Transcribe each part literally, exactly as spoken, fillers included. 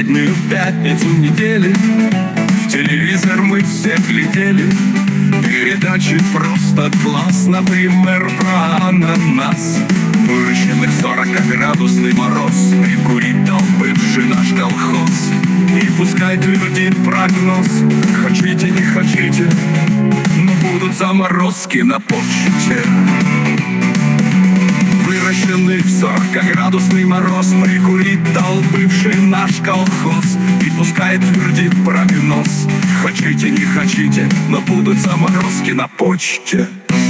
последнюю пятницу недели в телевизор мы все глядели передачи просто класс. Например, про ананас, выращенный в сорокаградусный мороз, прикурить дал бывший наш колхоз. И пускай твердит прогноз, хотите не хотите, но будут заморозки на почте. Выращенный в сорокаградусный мороз, прикурить дал бывший наш колхоз. И пускай твердит прогноз, хотите не хотите, но будут заморозки на почте.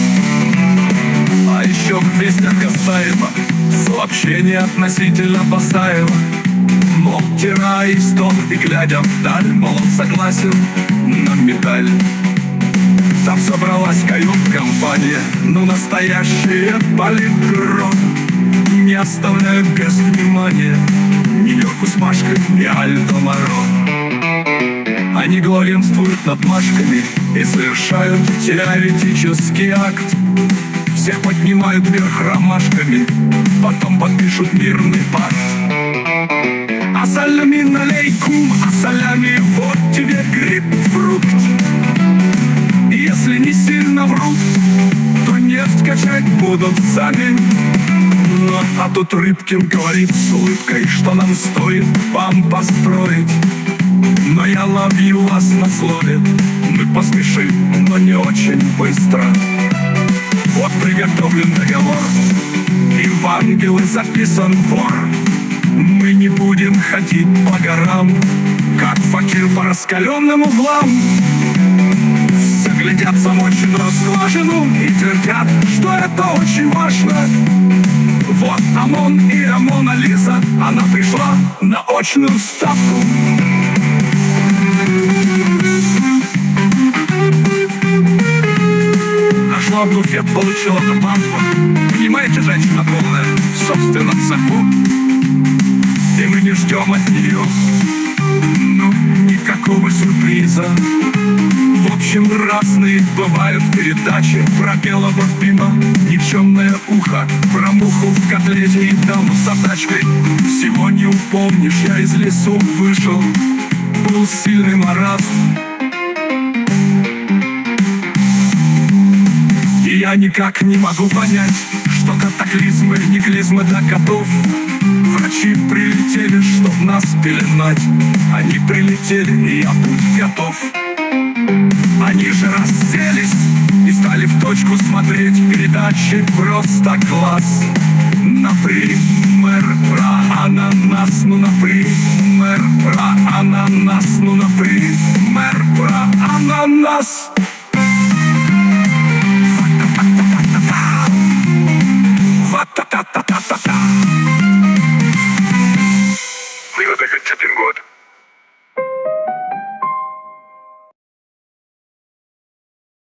А еще в вестях касаемо сообщение относительно Басаева. Мол, тирая стол и глядя вдаль, мол, согласен на медаль. Там собралась кают-компания, ну настоящие политбюро. Не оставляют без внимания Нью-Йорку с Машкой и Альдо Моро. Они главенствуют над Машками и совершают теоретический акт. Всех поднимают вверх ромашками, потом подпишут мирный пакт. Ассалямин алейкум, ассалями, вот тебе грейпфрут. Если не сильно врут, то нефть качать будут сами. Но, а тут Рыбкин говорит с улыбкой, что нам стоит вам построить. Но я ловлю вас на слове, мы поспешим, но не очень быстро. Вот приготовлен договор, и в ангелы записан вор. Мы не будем ходить по горам, как факир по раскаленным углам. Все глядят в замоченную скважину и твердят, что это очень важно. Вот ОМОН и Мона Лиза, она пришла на очную ставку. Нашла буфет, получила на банку. Понимаете, женщина полная в собственном соку. И мы не ждем от нее, ну, никакого сюрприза. В общем, разные бывают передачи про белого пима, никчемное ухо, про муху в котлете и даму с отдачкой. Всего не упомнишь, я из лесу вышел, был сильный маразм. И я никак не могу понять, что катаклизмы, не клизмы до котов. Врачи прилетели, чтоб нас пеленать. Они прилетели, и я будь готов. Они же расселись и стали в точку смотреть передачи просто класс. Например, про ананас, ну, например, про ананас, ну, например, про ананас.